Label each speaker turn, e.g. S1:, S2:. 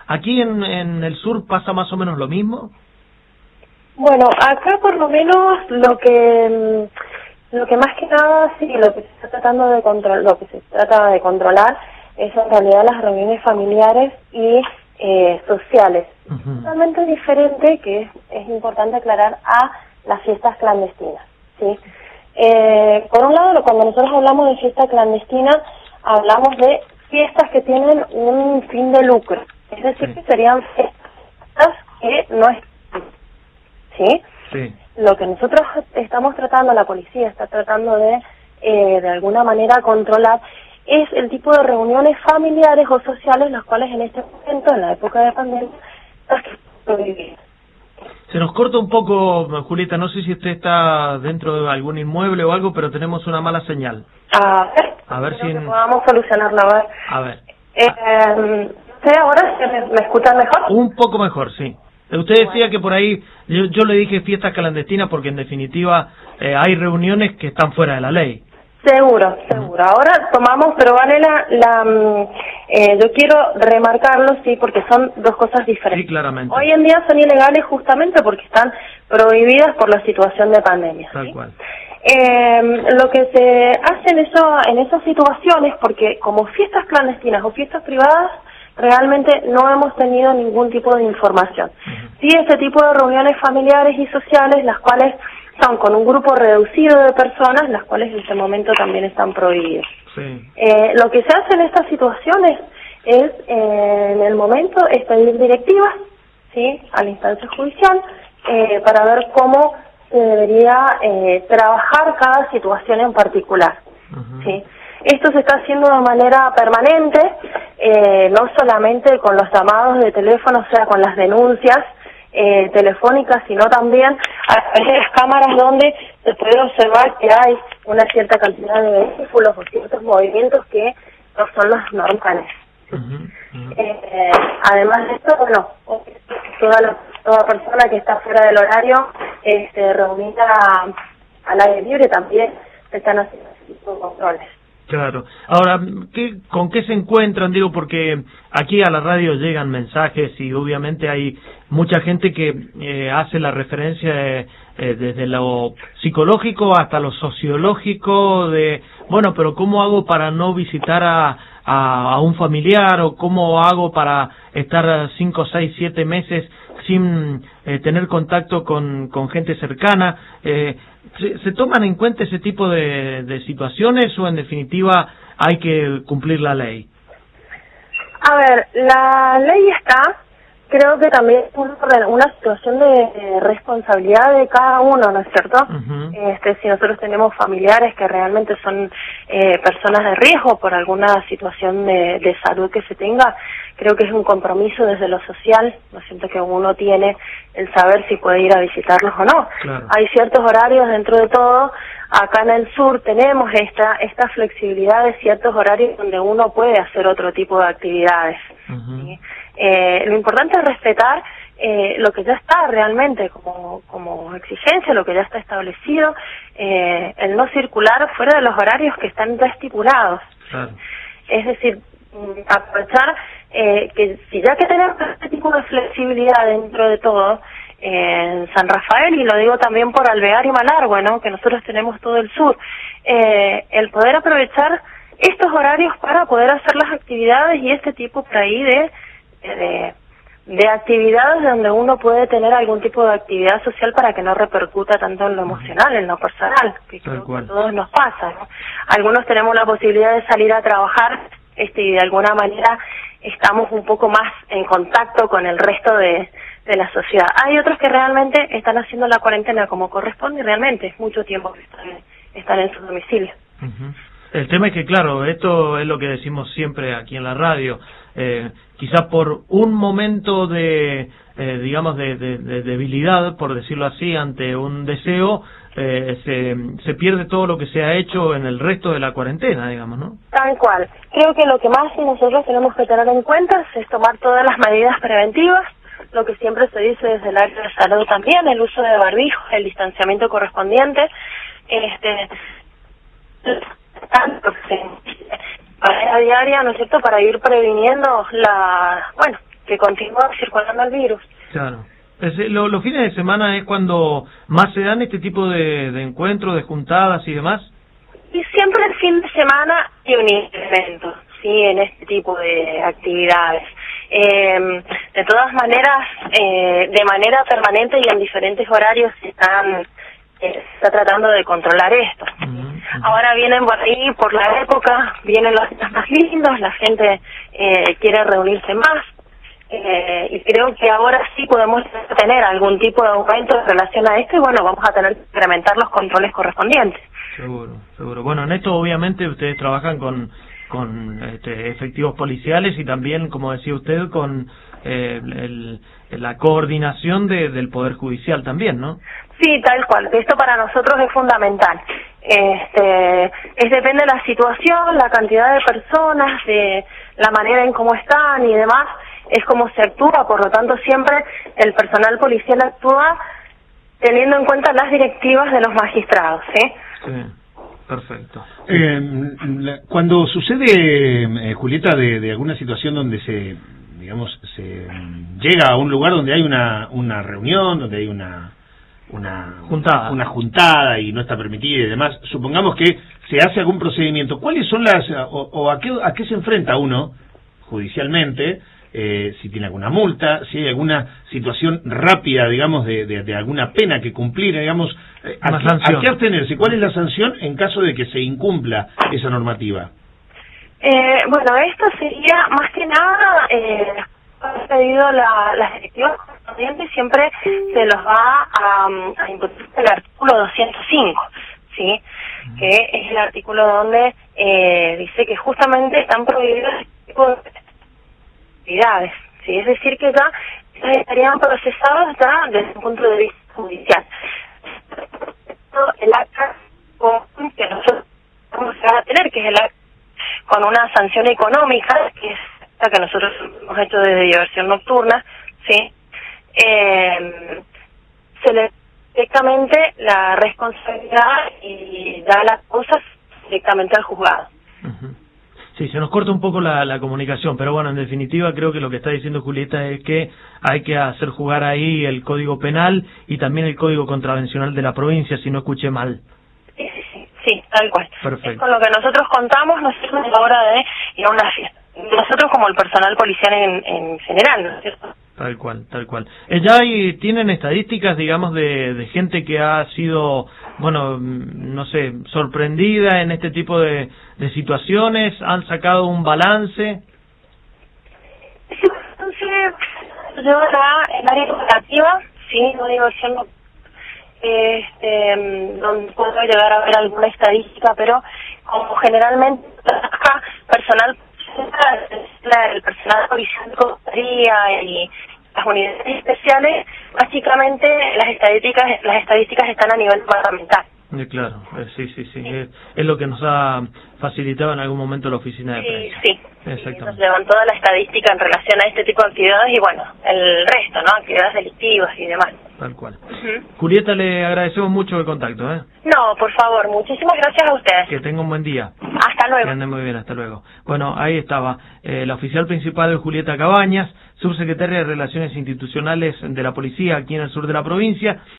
S1: ¿Aquí en el sur pasa más o menos lo mismo?
S2: Bueno, acá por lo menos lo que más que nada, sí, lo que se está tratando de lo que se trata de controlar es en realidad las reuniones familiares y sociales. Totalmente diferente, que es importante aclarar, a las fiestas clandestinas, ¿sí? Por un lado, cuando nosotros hablamos de fiesta clandestina, hablamos de fiestas que tienen un fin de lucro, es decir, que serían fiestas que no están, ¿sí? Sí. Lo que nosotros estamos tratando, la policía está tratando de alguna manera controlar, es el tipo de reuniones familiares o sociales, las cuales en este momento, en la época de pandemia, están prohibidas.
S1: Se nos corta un poco, Julieta, no sé si usted está dentro de algún inmueble o algo, pero tenemos una mala señal.
S2: A ver si podamos solucionarlo, a ver. ¿Usted ahora me escucha mejor?
S1: Un poco mejor, sí. Usted decía que por ahí, yo le dije fiestas clandestinas porque en definitiva hay reuniones que están fuera de la ley.
S2: Seguro. Ahora tomamos, pero vale yo quiero remarcarlo, sí, porque son dos cosas diferentes.
S1: Sí, claramente.
S2: Hoy en día son ilegales justamente porque están prohibidas por la situación de pandemia.
S1: Tal
S2: ¿sí?
S1: cual.
S2: Lo que se hace en esas situaciones, porque como fiestas clandestinas o fiestas privadas, realmente no hemos tenido ningún tipo de información. Sí, este tipo de reuniones familiares y sociales, las cuales son con un grupo reducido de personas, las cuales en este momento también están prohibidas.
S1: Sí.
S2: Lo que se hace en estas situaciones es, en el momento, es pedir directivas, ¿sí?, a la instancia judicial, para ver cómo se debería trabajar cada situación en particular. ¿Sí? Esto se está haciendo de manera permanente, no solamente con los llamados de teléfono, o sea, con las denuncias telefónicas, sino también a través de las cámaras donde se puede observar que hay una cierta cantidad de vehículos o ciertos movimientos que no son los normales. Además de esto, bueno, toda persona que está fuera del horario reunida al aire libre también se están haciendo ese tipo de controles.
S1: Claro. Ahora, ¿con qué se encuentran? Digo, porque aquí a la radio llegan mensajes y obviamente hay mucha gente que hace la referencia desde lo psicológico hasta lo sociológico de, bueno, pero ¿cómo hago para no visitar a un familiar? ¿O cómo hago para estar 5, 6, 7 meses sin tener contacto con gente cercana? ¿Se toman en cuenta ese tipo de situaciones o en definitiva hay que cumplir la ley?
S2: A ver, la ley está, creo que también es una situación de responsabilidad de cada uno, ¿no es cierto? Si nosotros tenemos familiares que realmente son personas de riesgo por alguna situación de salud que se tenga, creo que es un compromiso desde lo social, ¿no es cierto?, que uno tiene el saber si puede ir a visitarlos o no.
S1: Claro.
S2: Hay ciertos horarios dentro de todo. Acá en el sur tenemos esta flexibilidad de ciertos horarios donde uno puede hacer otro tipo de actividades. ¿Sí? Lo importante es respetar lo que ya está realmente como exigencia, lo que ya está establecido, el no circular fuera de los horarios que están ya estipulados.
S1: Claro.
S2: Es decir, aprovechar que si ya que tenemos este tipo de flexibilidad dentro de todo, en San Rafael, y lo digo también por Alvear y Malargüe, ¿no?, que nosotros tenemos todo el sur, el poder aprovechar estos horarios para poder hacer las actividades y este tipo por ahí de actividades donde uno puede tener algún tipo de actividad social para que no repercuta tanto en lo emocional, en lo personal, que creo que a todos nos pasa, ¿no? Algunos tenemos la posibilidad de salir a trabajar y de alguna manera estamos un poco más en contacto con el resto de la sociedad. Hay otros que realmente están haciendo la cuarentena como corresponde y realmente es mucho tiempo que están en su domicilio.
S1: El tema es que, claro, esto es lo que decimos siempre aquí en la radio, quizás por un momento digamos, de debilidad, por decirlo así, ante un deseo, se pierde todo lo que se ha hecho en el resto de la cuarentena, digamos, ¿no? Tal
S2: cual. Creo que lo que más nosotros tenemos que tener en cuenta es tomar todas las medidas preventivas, lo que siempre se dice desde el área de salud también, el uso de barbijo, el distanciamiento correspondiente, para diaria, ¿no es cierto?, para ir previniendo que continúa circulando el virus.
S1: Claro. Los fines de semana es cuando más se dan este tipo de encuentros, de juntadas y demás.
S2: Y siempre el fin de semana hay un incremento, sí, en este tipo de actividades. De todas maneras, de manera permanente y en diferentes horarios se está tratando de controlar esto. Ahora vienen por ahí, por la época, vienen los días más lindos, la gente quiere reunirse más. Y creo que ahora sí podemos tener algún tipo de aumento en relación a esto y bueno, vamos a tener que incrementar los controles correspondientes.
S1: Seguro. Bueno, en esto obviamente ustedes trabajan con efectivos policiales y también, como decía usted, con la coordinación del Poder Judicial también, ¿no?
S2: Sí, tal cual. Esto para nosotros es fundamental. Depende de la situación, la cantidad de personas, de la manera en cómo están y demás, es como se actúa. Por lo tanto, siempre el personal policial actúa teniendo en cuenta las directivas de los magistrados, ¿sí?
S1: Sí. Perfecto.
S3: Cuando sucede, Julieta, de alguna situación donde se llega a un lugar donde hay una reunión, donde hay una juntada y no está permitida y demás, supongamos que se hace algún procedimiento, ¿cuáles son a qué se enfrenta uno judicialmente? Si tiene alguna multa, si hay alguna situación rápida, digamos, de alguna pena que cumplir, digamos, ¿a qué abstenerse? ¿Cuál es la sanción en caso de que se incumpla esa normativa?
S2: Bueno, esto sería más que nada, pedido las directivas correspondientes, siempre se los va a imputar el artículo 205, ¿sí? Que es el artículo donde dice que justamente están prohibidos este tipo de actividades, ¿sí? Es decir, que ya estarían procesados ya desde un punto de vista judicial. El acta que nosotros vamos a tener, que es el acta con una sanción económica, que es la que nosotros hemos hecho de diversión nocturna, ¿sí? Se le directamente la responsabilidad y da las cosas directamente al juzgado.
S1: Sí, se nos corta un poco la comunicación, pero bueno, en definitiva creo que lo que está diciendo Julieta es que hay que hacer jugar ahí el Código Penal y también el Código Contravencional de la provincia, si no escuché mal.
S2: Sí, tal cual.
S1: Perfecto.
S2: Es con lo que nosotros contamos, nosotros a la hora de ir a una fiesta. Nosotros como el personal policial en general, ¿no es cierto?
S1: Tal cual. ¿Ya tienen estadísticas, digamos, de gente que ha sido, bueno, no sé, sorprendida en este tipo de situaciones? ¿Han sacado un balance?
S2: Sí, entonces, yo en área educativa, sí, no digo yo no, donde puedo llegar a ver alguna estadística, pero como generalmente trabaja personal, el personal policial de comisaría y las unidades especiales, básicamente las estadísticas están a nivel departamental.
S1: Claro, sí. Es lo que nos ha facilitado en algún momento la oficina de prensa.
S2: Sí.
S1: Exactamente.
S2: Nos llevan toda la estadística en relación a este tipo de actividades y bueno, el resto, ¿no? Actividades delictivas y demás.
S1: Tal cual. Julieta, le agradecemos mucho el contacto, ¿eh?
S2: No, por favor, muchísimas gracias a ustedes.
S1: Que tenga un buen día.
S2: Hasta luego.
S1: Que ande muy bien, hasta luego. Bueno, ahí estaba la oficial principal, Julieta Cabañas, subsecretaria de Relaciones Institucionales de la Policía aquí en el sur de la provincia.